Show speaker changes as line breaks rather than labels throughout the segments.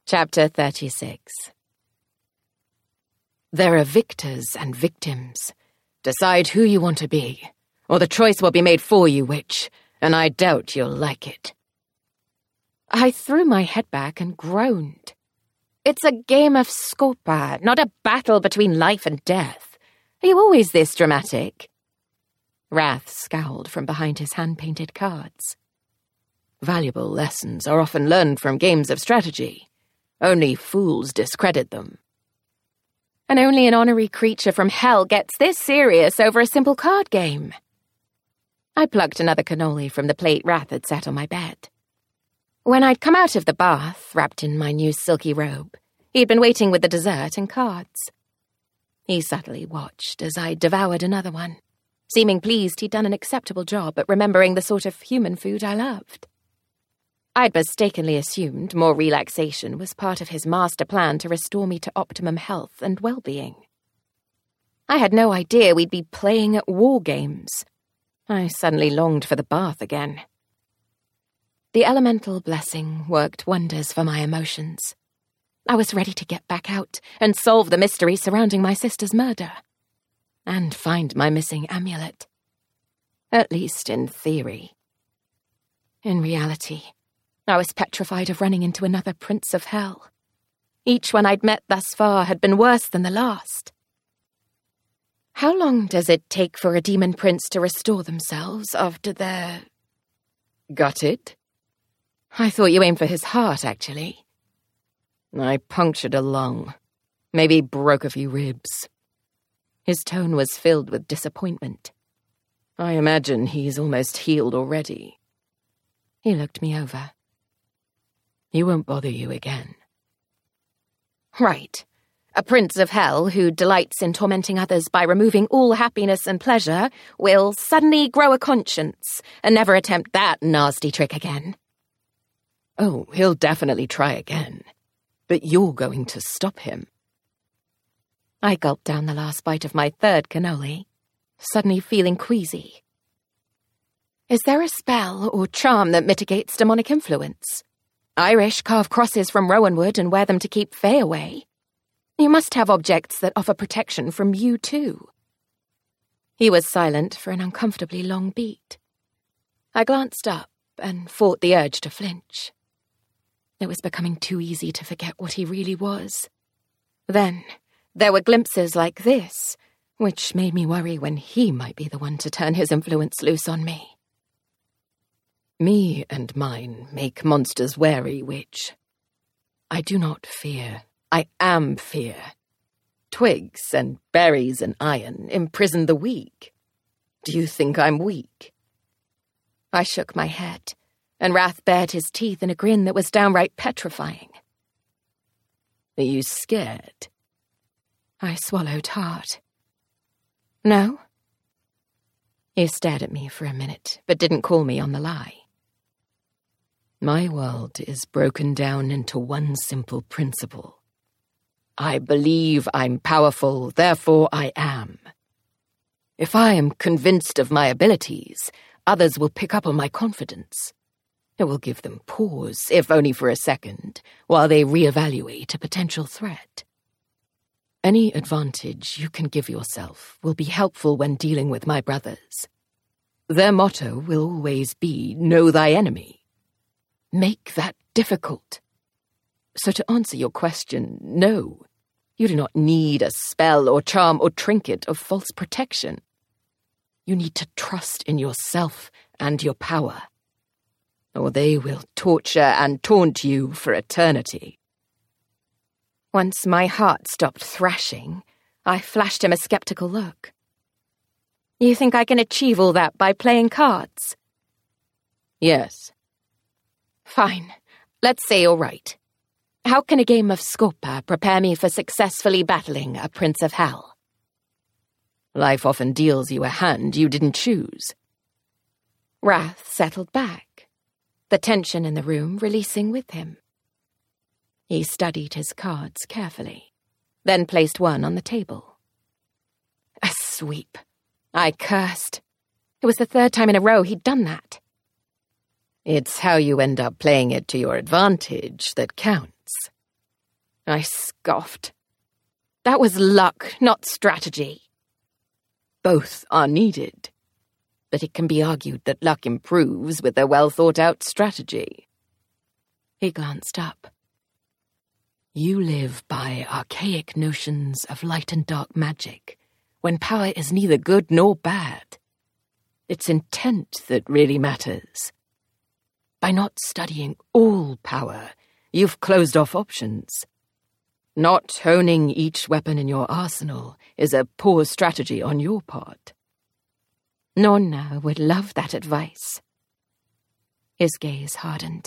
Chapter 36. There are victors and victims. Decide who you want to be, or the choice will be made for you, witch, and I doubt you'll like it. I threw my head back and groaned. It's a game of Scopa, not a battle between life and death. Are you always this dramatic? Wrath scowled from behind his hand-painted cards. Valuable lessons are often learned from games of strategy. Only fools discredit them. And only an honorary creature from hell gets this serious over a simple card game. I plucked another cannoli from the plate Wrath had set on my bed. When I'd come out of the bath, wrapped in my new silky robe, he'd been waiting with the dessert and cards. He subtly watched as I devoured another one, seeming pleased he'd done an acceptable job at remembering the sort of human food I loved. I'd mistakenly assumed more relaxation was part of his master plan to restore me to optimum health and well-being. I had no idea we'd be playing at war games. I suddenly longed for the bath again. The elemental blessing worked wonders for my emotions. I was ready to get back out and solve the mystery surrounding my sister's murder. And find my missing amulet. At least in theory. In reality, I was petrified of running into another prince of hell. Each one I'd met thus far had been worse than the last. How long does it take for a demon prince to restore themselves after they're gutted? I thought you aimed for his heart, actually. I punctured a lung, maybe broke a few ribs. His tone was filled with disappointment. I imagine he's almost healed already. He looked me over. He won't bother you again. Right. A prince of hell who delights in tormenting others by removing all happiness and pleasure will suddenly grow a conscience and never attempt that nasty trick again. Oh, he'll definitely try again. But you're going to stop him. I gulped down the last bite of my third cannoli, suddenly feeling queasy. Is there a spell or charm that mitigates demonic influence? Irish carve crosses from rowanwood and wear them to keep Fae away. You must have objects that offer protection from you too. He was silent for an uncomfortably long beat. I glanced up and fought the urge to flinch. It was becoming too easy to forget what he really was. Then, there were glimpses like this, which made me worry when he might be the one to turn his influence loose on me. Me and mine make monsters wary, witch. I do not fear. I am fear. Twigs and berries and iron imprison the weak. Do you think I'm weak? I shook my head, and Wrath bared his teeth in a grin that was downright petrifying. Are you scared? I swallowed hard. No? He stared at me for a minute, but didn't call me on the lie. My world is broken down into one simple principle. I believe I'm powerful, therefore I am. If I am convinced of my abilities, others will pick up on my confidence. It will give them pause, if only for a second, while they reevaluate a potential threat. Any advantage you can give yourself will be helpful when dealing with my brothers. Their motto will always be, know thy enemy. Make that difficult. So to answer your question, no, you do not need a spell or charm or trinket of false protection. You need to trust in yourself and your power, or they will torture and taunt you for eternity. Once my heart stopped thrashing, I flashed him a skeptical look. You think I can achieve all that by playing cards? Yes. Fine. Let's say you're right. How can a game of Scopa prepare me for successfully battling a prince of hell? Life often deals you a hand you didn't choose. Wrath settled back, the tension in the room releasing with him. He studied his cards carefully, then placed one on the table. A sweep. I cursed. It was the third time in a row he'd done that. It's how you end up playing it to your advantage that counts. I scoffed. That was luck, not strategy. Both are needed, but it can be argued that luck improves with a well-thought-out strategy. He glanced up. You live by archaic notions of light and dark magic, when power is neither good nor bad. It's intent that really matters. By not studying all power, you've closed off options. Not honing each weapon in your arsenal is a poor strategy on your part. Nonna would love that advice. His gaze hardened.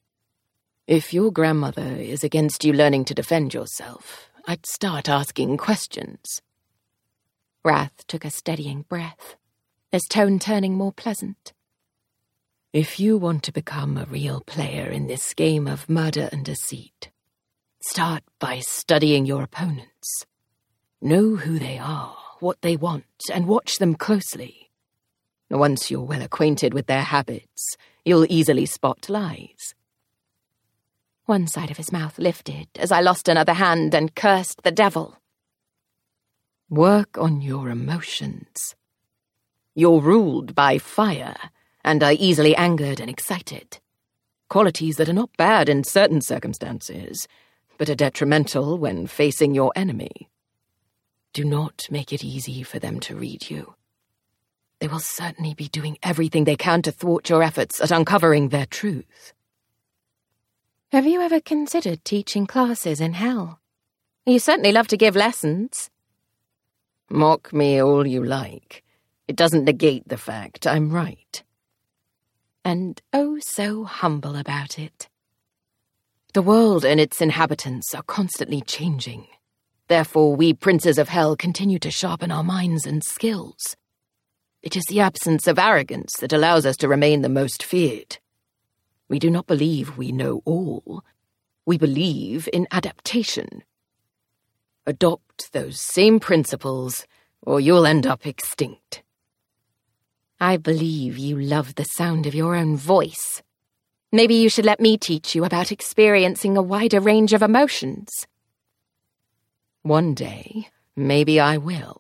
If your grandmother is against you learning to defend yourself, I'd start asking questions. Wrath took a steadying breath, his tone turning more pleasant. If you want to become a real player in this game of murder and deceit, start by studying your opponents. Know who they are, what they want, and watch them closely. Once you're well acquainted with their habits, you'll easily spot lies. One side of his mouth lifted as I lost another hand and cursed the devil. Work on your emotions. You're ruled by fire and are easily angered and excited. Qualities that are not bad in certain circumstances, but are detrimental when facing your enemy. Do not make it easy for them to read you. They will certainly be doing everything they can to thwart your efforts at uncovering their truth. Have you ever considered teaching classes in hell? You certainly love to give lessons. Mock me all you like. It doesn't negate the fact I'm right. And oh so humble about it. The world and its inhabitants are constantly changing. Therefore, we princes of hell continue to sharpen our minds and skills. It is the absence of arrogance that allows us to remain the most feared. We do not believe we know all. We believe in adaptation. Adopt those same principles, or you'll end up extinct. I believe you love the sound of your own voice. Maybe you should let me teach you about experiencing a wider range of emotions. One day, maybe I will.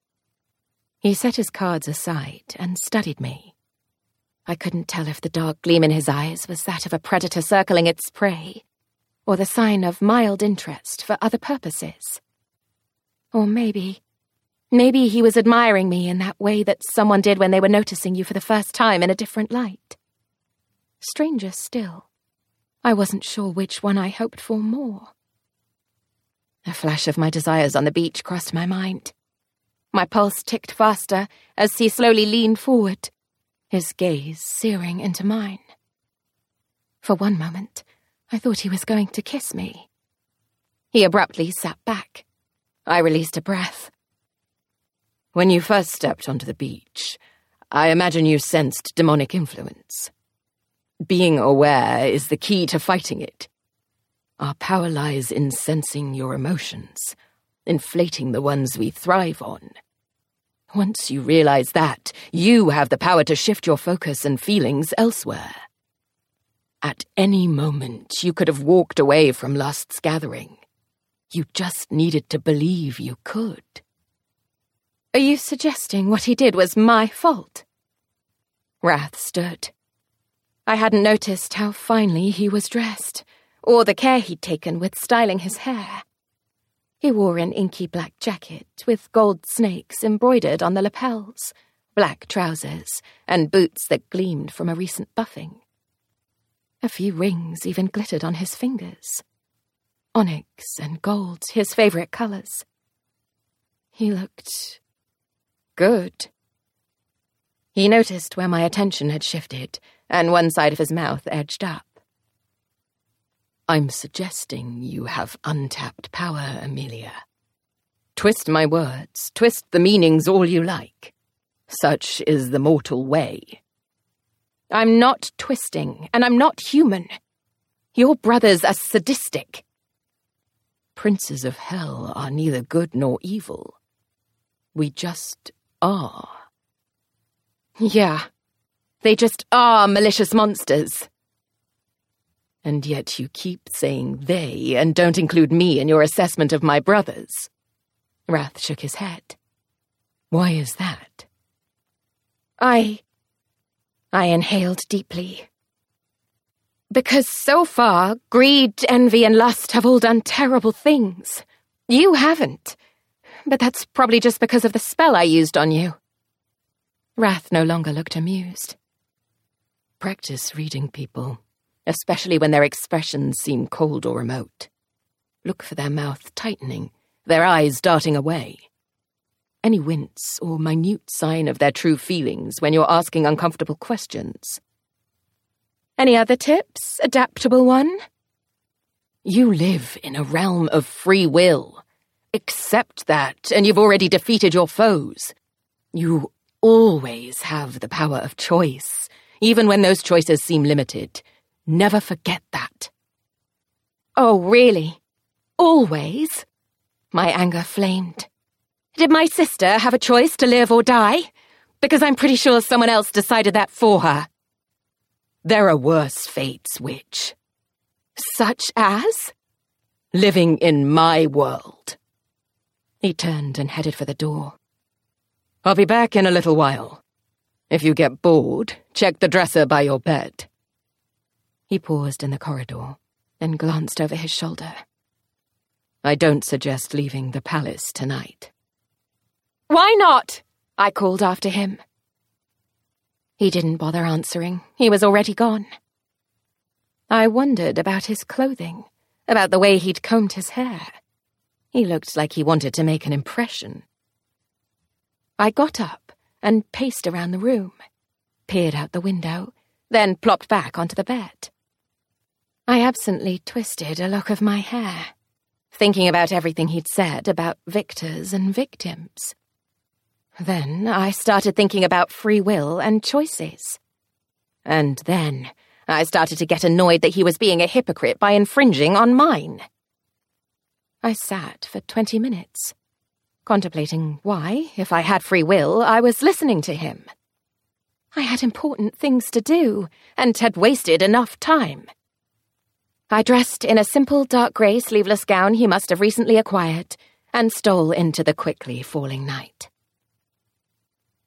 He set his cards aside and studied me. I couldn't tell if the dark gleam in his eyes was that of a predator circling its prey, or the sign of mild interest for other purposes. Or maybe he was admiring me in that way that someone did when they were noticing you for the first time in a different light. Stranger still, I wasn't sure which one I hoped for more. A flash of my desires on the beach crossed my mind. My pulse ticked faster as he slowly leaned forward, his gaze searing into mine. For one moment, I thought he was going to kiss me. He abruptly sat back. I released a breath. When you first stepped onto the beach, I imagine you sensed demonic influence. Being aware is the key to fighting it. Our power lies in sensing your emotions, inflating the ones we thrive on. Once you realize that, you have the power to shift your focus and feelings elsewhere. At any moment, you could have walked away from lust's gathering. You just needed to believe you could. Are you suggesting what he did was my fault? Wrath stood. I hadn't noticed how finely he was dressed, or the care he'd taken with styling his hair. He wore an inky black jacket with gold snakes embroidered on the lapels, black trousers, and boots that gleamed from a recent buffing. A few rings even glittered on his fingers. Onyx and gold, his favorite colors. He looked good. He noticed where my attention had shifted, and one side of his mouth edged up. I'm suggesting you have untapped power, Amelia. Twist my words, twist the meanings all you like. Such is the mortal way. I'm not twisting, and I'm not human. Your brothers are sadistic. Princes of hell are neither good nor evil. We just are. Yeah, they just are malicious monsters. And yet you keep saying they and don't include me in your assessment of my brothers. Wrath shook his head. Why is that? I inhaled deeply. Because so far, greed, envy, and lust have all done terrible things. You haven't. But that's probably just because of the spell I used on you. Wrath no longer looked amused. Practice reading people, especially when their expressions seem cold or remote. Look for their mouth tightening, their eyes darting away. Any wince or minute sign of their true feelings when you're asking uncomfortable questions. Any other tips, adaptable one? You live in a realm of free will. Accept that, and you've already defeated your foes. You always have the power of choice, even when those choices seem limited. Never forget that. Oh, really? Always? My anger flamed. Did my sister have a choice to live or die? Because I'm pretty sure someone else decided that for her. There are worse fates, witch. Such as? Living in my world. He turned and headed for the door. I'll be back in a little while. If you get bored, check the dresser by your bed. He paused in the corridor, then glanced over his shoulder. I don't suggest leaving the palace tonight. Why not? I called after him. He didn't bother answering. He was already gone. I wondered about his clothing, about the way he'd combed his hair. He looked like he wanted to make an impression. I got up and paced around the room, peered out the window, then plopped back onto the bed. I absently twisted a lock of my hair, thinking about everything he'd said about victors and victims. Then I started thinking about free will and choices. And then I started to get annoyed that he was being a hypocrite by infringing on mine. I sat for 20 minutes, contemplating why, if I had free will, I was listening to him. I had important things to do, and had wasted enough time. I dressed in a simple dark grey sleeveless gown he must have recently acquired, and stole into the quickly falling night.